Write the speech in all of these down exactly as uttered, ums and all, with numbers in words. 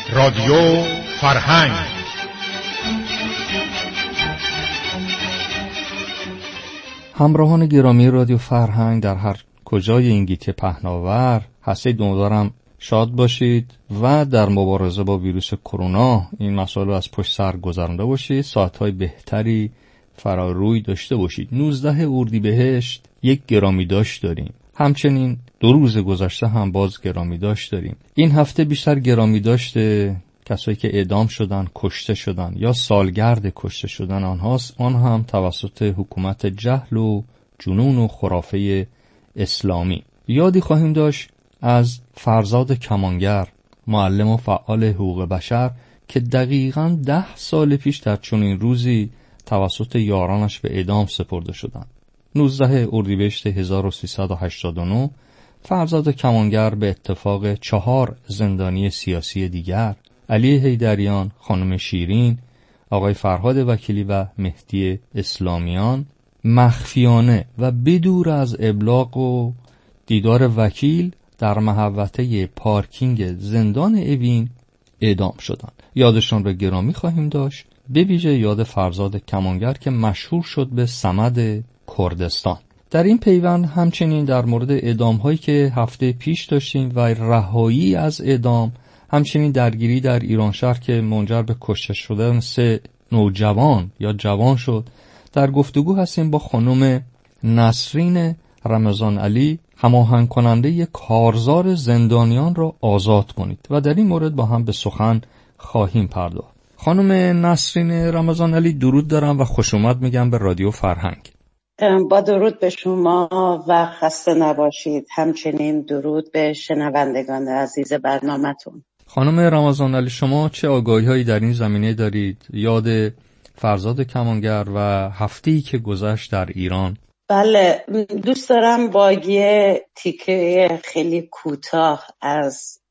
رادیو فرهنگ. همراهان گرامی رادیو فرهنگ در هر کجای این گیتی پهناور هستید، امیدوارم شاد باشید و در مبارزه با ویروس کرونا این مسائل رو از پشت سر گذرانده باشید، ساعت‌های بهتری فراروی داشته باشید. نوزده اردیبهشت یک گرامی داشت داریم، همچنین دو روز گذشته هم باز گرامی داشت داریم. این هفته بیشتر گرامی داشته کسایی که اعدام شدن، کشته شدن یا سالگرد کشته شدن آنهاست، آن هم توسط حکومت جهل و جنون و خرافه اسلامی. یادی خواهیم داشت از فرزاد کمانگر، معلم و فعال حقوق بشر که دقیقاً ده سال پیش در چنین روزی توسط یارانش به اعدام سپرده شدند. نوزده اردیبهشت هزار و سیصد و هشتاد و نه فرزاد کمانگر به اتفاق چهار زندانی سیاسی دیگر، علی حیدریان، خانم شیرین، آقای فرهاد وکیلی و مهدی اسلامیان، مخفیانه و بدور از ابلاغ و دیدار وکیل در محوطه پارکینگ زندان اوین اعدام شدند. یادشان را گرامی خواهیم داشت، به ویژه یاد فرزاد کمانگر که مشهور شد به صمد کردستان. در این پیوند همچنین در مورد اعدام هایی که هفته پیش داشتیم و رهایی از اعدام، همچنین درگیری در ایرانشهر که منجر به کشته شدن سه نوجوان یا جوان شد، در گفتگو هستیم با خانم نسرین رمضان علی، هماهنگ کننده کارزار زندانیان را آزاد کنید، و در این مورد با هم به سخن خواهیم پرداخت. خانم نسرین رمضان علی، درود دارم و خوش اومد میگم به رادیو فرهنگ. با درود به شما و خسته نباشید. همچنین درود به شنوندگان عزیز برنامه‌تون. خانم رمضان علی، شما چه آگاهی‌هایی در این زمینه دارید؟ یاد فرزاد کمانگر و هفته‌ای که گذشت در ایران. بله، دوست دارم با یه تیکه خیلی کوتاه از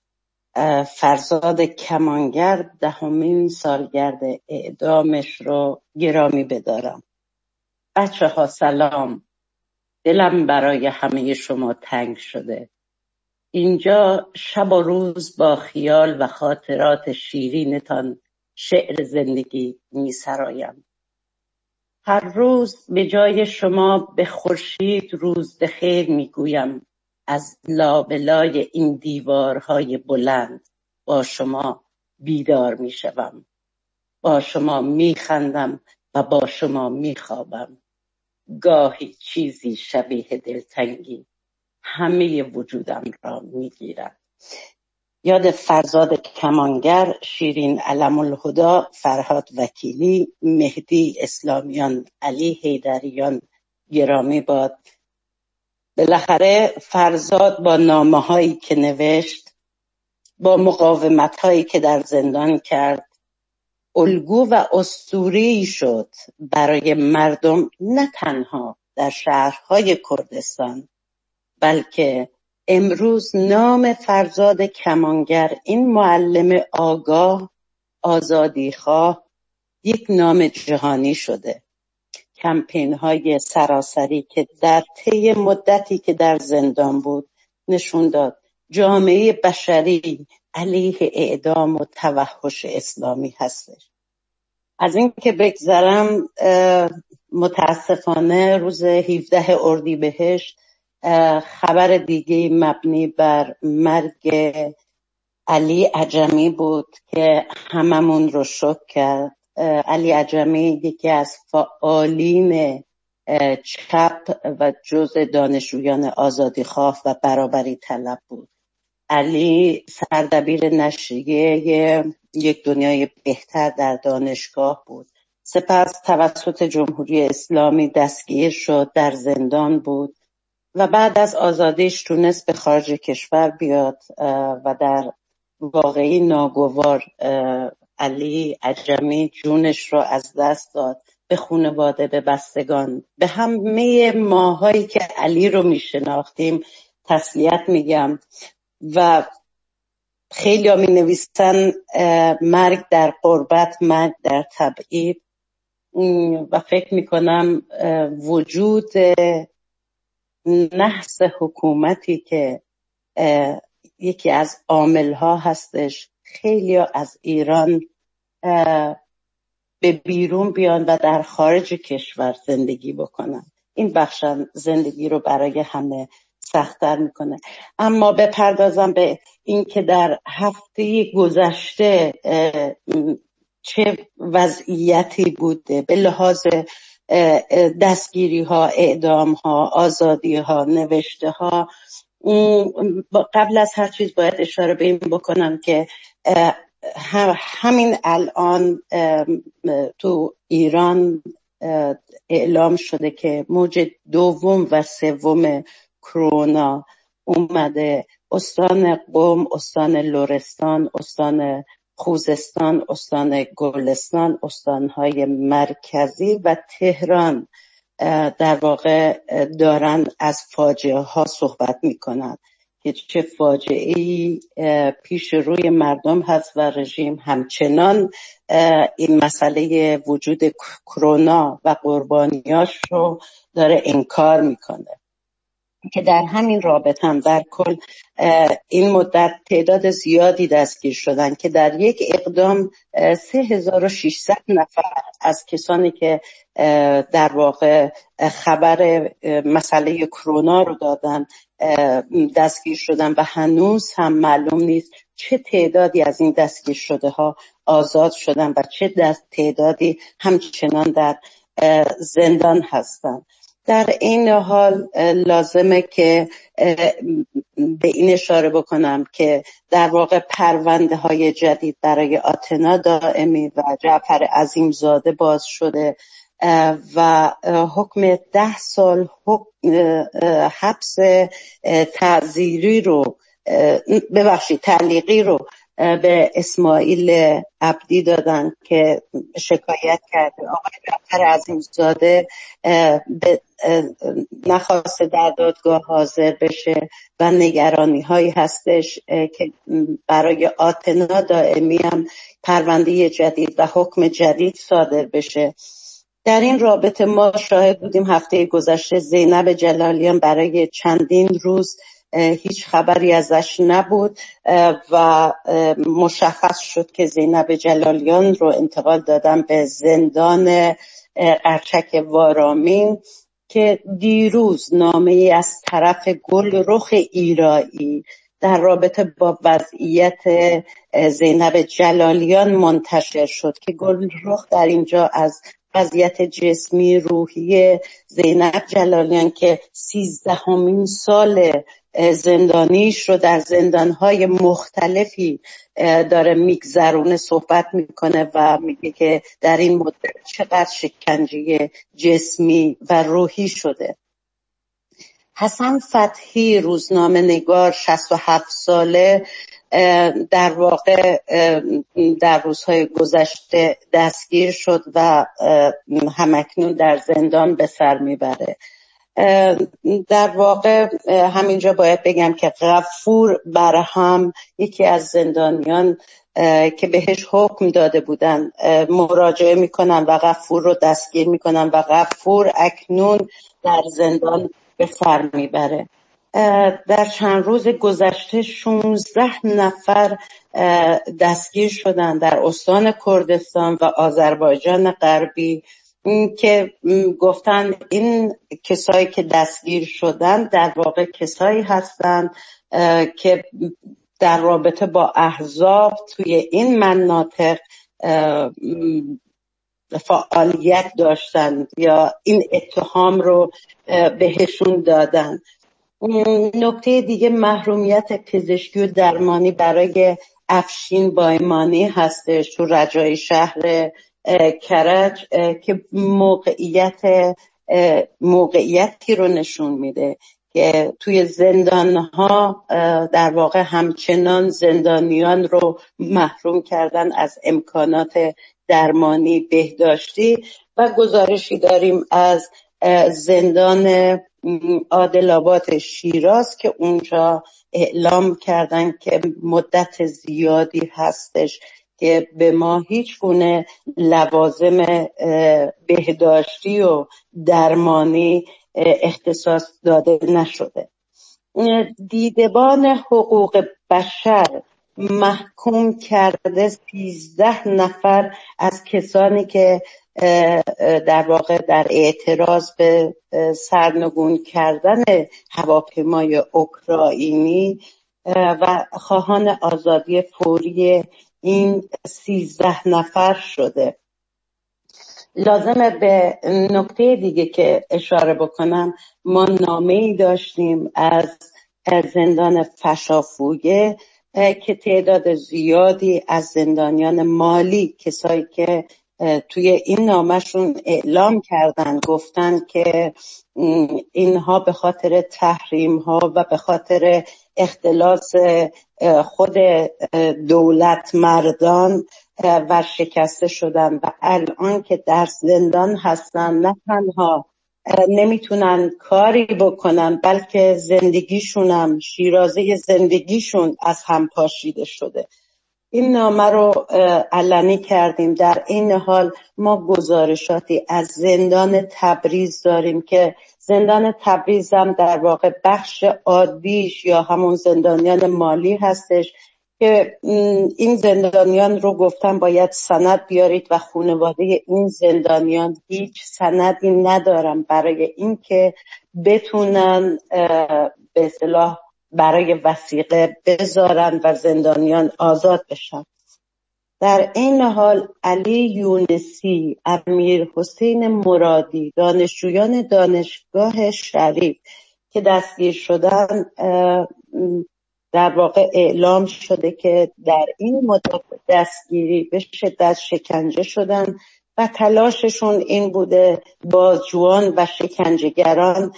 فرزاد کمانگر دهمین سالگرد اعدامش رو گرامی بدارم. بچه ها سلام، دلم برای همه شما تنگ شده. اینجا شب و روز با خیال و خاطرات شیرینتان شعر زندگی می سرایم. هر روز به جای شما به خورشید روز بخیر می گویم. از لابلای این دیوارهای بلند با شما بیدار می شوم. با شما می خندم و با شما می خوابم. گاهی چیزی شبیه دلتنگی همه وجودم را می گیرد. یاد فرزاد کمانگر، شیرین علم الهدی، فرهاد وکیلی، مهدی اسلامیان، علی حیدریان گرامی باد. بالاخره فرزاد با نامه هایی که نوشت، با مقاومت هایی که در زندان کرد، الگو و اسطوره‌ای شد برای مردم، نه تنها در شهرهای کردستان، بلکه امروز نام فرزاد کمانگر، این معلم آگاه، آزادیخواه، یک نام جهانی شده. کمپین های سراسری که در طی مدتی که در زندان بود نشون داد جامعه بشری علیه اعدام و توحش اسلامی هستش. از این که بگذرم، متاسفانه روز هفدهم اردیبهشت خبر دیگه مبنی بر مرگ علی عجمی بود که هممون رو شوک کرد. علی عجمی یکی از فعالین چپ و جزء دانشجویان آزادیخواه و برابری طلب بود. علی سردبیر نشریه یک دنیای بهتر در دانشگاه بود. سپس توسط جمهوری اسلامی دستگیر شد، در زندان بود و بعد از آزادیش تونست به خارج کشور بیاد و در واقعی ناگوار علی عجمی جونش رو از دست داد. به خانواده، به بستگان، به همه ماهایی که علی رو میشناختیم تسلیت میگم. و خیلی ها می نویسن مرگ در قربت، مرگ در تبعید، و فکر میکنم وجود نحس حکومتی که یکی از عاملها هستش خیلی از ایران به بیرون بیان و در خارج کشور زندگی بکنن. این بخش زندگی رو برای همه سخت‌تر میکنه. اما بپردازم به این که در هفته گذشته چه وضعیتی بوده به لحاظ دستگیری ها، اعدام ها، آزادی ها، نوشته ها. قبل از هر چیز باید اشاره به این بکنم که همین الان تو ایران اعلام شده که موج دوم و سوم کرونا اومده. استان قم، استان لرستان، استان خوزستان، استان گلستان، استانهای مرکزی و تهران در واقع دارن از فاجعه ها صحبت میکنن که چه فاجعه‌ای پیش روی مردم هست و رژیم همچنان این مسئله وجود کرونا و قربانیاش رو داره انکار میکنه. که در همین رابطه هم در کل این مدت تعداد زیادی دستگیر شدن که در یک اقدام سه هزار و ششصد نفر از کسانی که در واقع خبر مسئله کرونا رو دادن دستگیر شدن و هنوز هم معلوم نیست چه تعدادی از این دستگیر شده ها آزاد شدن و چه تعدادی همچنان در زندان هستن. در این حال لازمه که به این اشاره بکنم که در واقع پرونده های جدید برای آتنا دائمی و جعفر عظیمزاده باز شده و حکم ده سال حبس تعزیری رو ببخشید تعلیقی رو به اسماعیل عبدی دادن که شکایت کرده. آقای جعفر عظیمزاده نخواسته در دادگاه حاضر بشه و نگرانی هایی هستش که برای آتنا دائمی هم پرونده جدید و حکم جدید صادر بشه. در این رابطه ما شاهد بودیم هفته گذشته زینب جلالیان برای چندین روز هیچ خبری ازش نبود و مشخص شد که زینب جلالیان رو انتقال دادن به زندان قرچک وارامین که دیروز نامه‌ای از طرف گلرخ ایرایی در رابطه با وضعیت زینب جلالیان منتشر شد که گلرخ در اینجا از وضعیت جسمی روحی زینب جلالیان که سیزدهمین سال زندانیش رو در زندانهای مختلفی داره میگذرونه صحبت میکنه و میگه که در این مدت چقدر شکنجه جسمی و روحی شده. حسن فتحی روزنامه نگار شصت و هفت ساله در واقع در روزهای گذشته دستگیر شد و همکنون در زندان به سر میبره. در واقع همینجا باید بگم که غفور برهم یکی از زندانیان که بهش حکم داده بودن مراجعه میکنن و غفور رو دستگیر میکنن و غفور اکنون در زندان به سر میبره. در چند روز گذشته شانزده نفر دستگیر شدن در استان کردستان و آذربایجان غربی که گفتن این کسایی که دستگیر شدن در واقع کسایی هستند که در رابطه با احزاب توی این مناطق فعالیت داشتن یا این اتهام رو بهشون دادن. نکته دیگه محرومیت پزشکی و درمانی برای افشین بایمانی هستش تو رجای شهر کرج که موقعیت موقعیتی رو نشون میده که توی زندانها در واقع همچنان زندانیان رو محروم کردن از امکانات درمانی بهداشتی. و گزارشی داریم از زندان عادل‌آباد شیراز که اونجا اعلام کردن که مدت زیادی هستش که به ما هیچ گونه لوازم بهداشتی و درمانی اختصاص داده نشده. دیدبان حقوق بشر محکوم کرده سیزده نفر از کسانی که در واقع در اعتراض به سرنگون کردن هواپیمای اوکراینی و خواهان آزادی فوری این سیزده نفر شده. لازمه به نکته دیگه که اشاره بکنم، ما نامه‌ای داشتیم از زندان فشافویه که تعداد زیادی از زندانیان مالی، کسایی که توی این نامه‌شون اعلام کردن، گفتن که اینها به خاطر تحریم‌ها و به خاطر اختلاس خود دولت مردان و شکسته شدن و الان که در زندان هستن، نه تنها نمیتونن کاری بکنن بلکه زندگیشونم، شیرازه زندگیشون از هم پاشیده شده. این نامه رو علنی کردیم. در این حال ما گزارشاتی از زندان تبریز داریم که زندان تبریز هم در واقع بخش عادیش یا همون زندانیان مالی هستش که این زندانیان رو گفتن باید سند بیارید و خانواده این زندانیان هیچ سندی ندارن برای اینکه بتونن به اصطلاح برای وثیقه بذارن و زندانیان آزاد بشن. در این حال علی یونسی، امیر حسین مرادی، دانشجویان دانشگاه شریف که دستگیر شدن، در واقع اعلام شده که در این مدت دستگیری به شدت شکنجه شدن و تلاششون این بوده بازجویان و شکنجهگران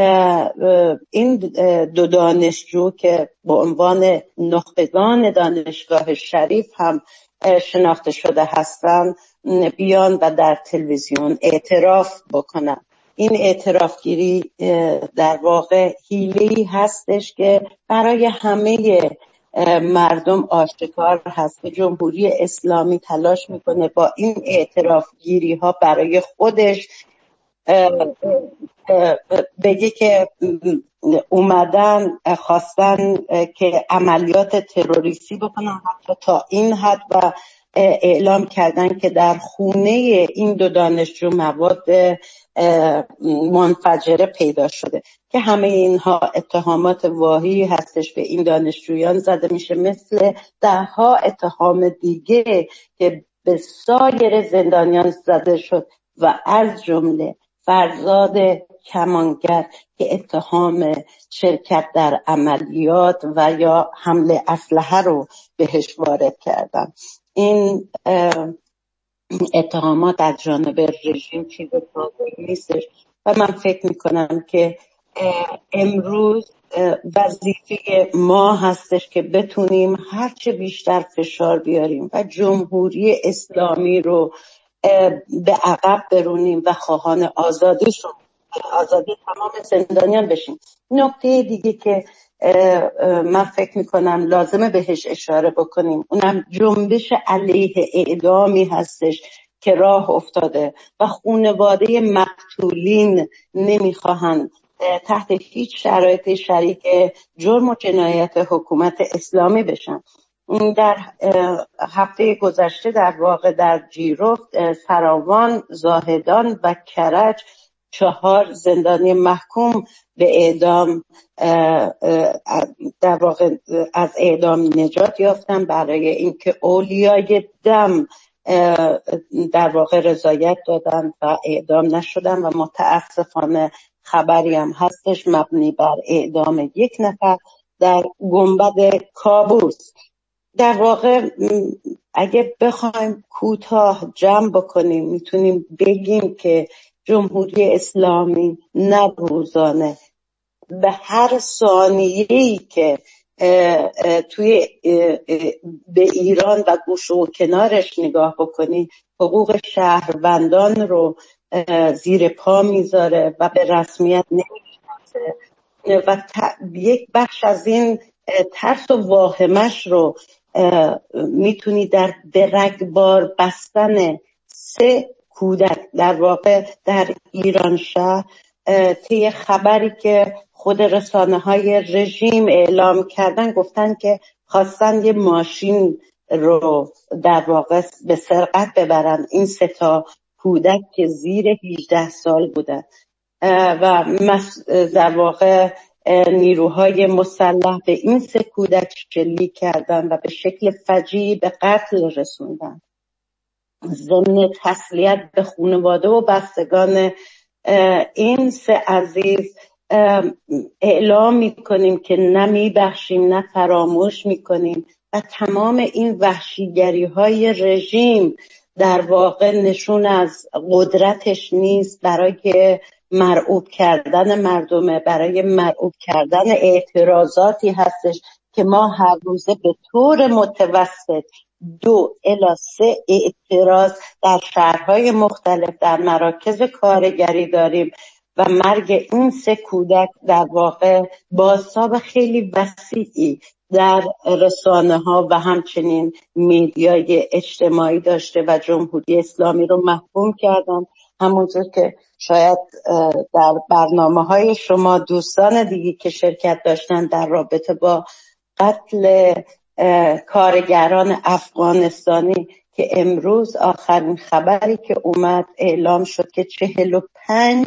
این دو دانشجو که به عنوان نخبگان دانشگاه شریف هم شناخته شده هستند بیان و در تلویزیون اعتراف بکنن. این اعترافگیری در واقع حیله‌ای هستش که برای همه مردم آشکار هست که جمهوری اسلامی تلاش میکنه با این اعترافگیری ها برای خودش بگه که اومدن خواستن که عملیات تروریستی بکنن، حتی تا این حد و اعلام کردن که در خونه این دو دانشجو مواد منفجره پیدا شده که همه اینها اتهامات واهی هستش به این دانشجویان زده میشه، مثل ده ها اتهام دیگه که به سایر زندانیان زده شد و از جمله فرزاد کمانگر که اتهام شرکت در عملیات و یا حمله اسلحه رو بهش وارد کردن. این اتهامات از جانب رژیم چیز تازه‌ای نیستش و من فکر میکنم که امروز وظیفه ما هستش که بتونیم هرچه بیشتر فشار بیاریم و جمهوری اسلامی رو به عقب برونیم و خواهان آزادیشون آزادی تمام زندانیان بشیم. نکته دیگه که من فکر میکنم لازمه بهش اشاره بکنیم اونم جنبش علیه اعدامی هستش که راه افتاده و خانواده مقتولین نمیخواهند تحت هیچ شرایطی شریک جرم و جنایت حکومت اسلامی بشن. در هفته گذشته در واقع در جیرفت، فراوان، زاهدان و کرج چهار زندانی محکوم به اعدام در واقع از اعدام نجات یافتن برای اینکه اولیای دم در واقع رضایت دادن و اعدام نشدن و متاسفانه خبری هم هستش مبنی بر اعدام یک نفر در گنبد کابوس. در واقع اگه بخوایم کوتاه جمع بکنیم میتونیم بگیم که جمهوری اسلامی نه روزانه به هر ثانیه‌ای که توی به ایران و گوشه و کنارش نگاه بکنی حقوق شهروندان رو زیر پا میذاره و به رسمیت نمیشناسه و یک بخش از این ترس و واهمش رو میتونی در درگبار بستن سه کودک در واقع در ایران شهر طی خبری که خود رسانه های رژیم اعلام کردن گفتن که خواستن یه ماشین رو در واقع به سرقت ببرن. این سه تا کودک که زیر هجده سال بودن و در واقع نیروهای مسلح به این سه کودک شلیک کردن و به شکل فجیعی به قتل رسوندن. ضمن تسلیت به خانواده و بستگان این سه عزیز اعلام میکنیم که نه میبخشیم نه فراموش میکنیم و تمام این وحشیگری های رژیم در واقع نشون از قدرتش نیست برای مرعوب کردن مردمه، برای مرعوب کردن اعتراضاتی هستش که ما هر روزه به طور متوسط دو الی سه اعتراض در شهرهای مختلف در مراکز کارگری داریم و مرگ این سه کودک در واقع بازتاب خیلی وسیعی در رسانه ها و همچنین میدیای اجتماعی داشته و جمهوری اسلامی رو محکوم کردن. همونطور که شاید در برنامه های شما دوستان دیگه که شرکت داشتن در رابطه با قتل کارگران افغانستانی که امروز آخرین خبری که اومد اعلام شد که چهل و پنج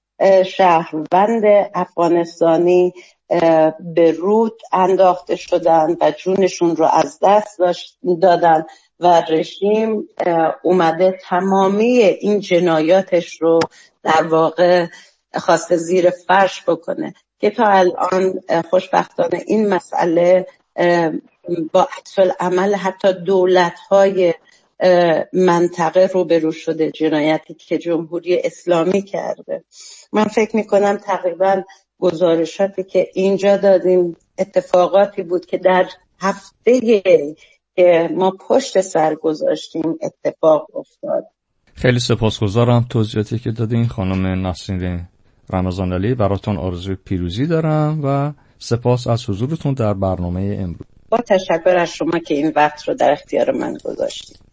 شهروند افغانستانی به رود انداخته شدن و جونشون رو از دست دادن و رژیم اومده تمامی این جنایاتش رو در واقع خواسته زیر فرش بکنه که تا الان خوشبختانه این مسئله با عکس العمل حتی دولت‌های منطقه روبرو شده، جنایتی که جمهوری اسلامی کرده. من فکر میکنم تقریبا گزارشاتی که اینجا دادیم اتفاقاتی بود که در هفته که ما پشت سر گذاشتیم اتفاق افتاد. خیلی سپاسگزارم توضیحاتی که دادین خانم نسرین رمضان علی. براتون آرزوی پیروزی دارم و سپاس از حضورتون در برنامه امروز. با تشکر از شما که این وقت رو در اختیار من گذاشتید.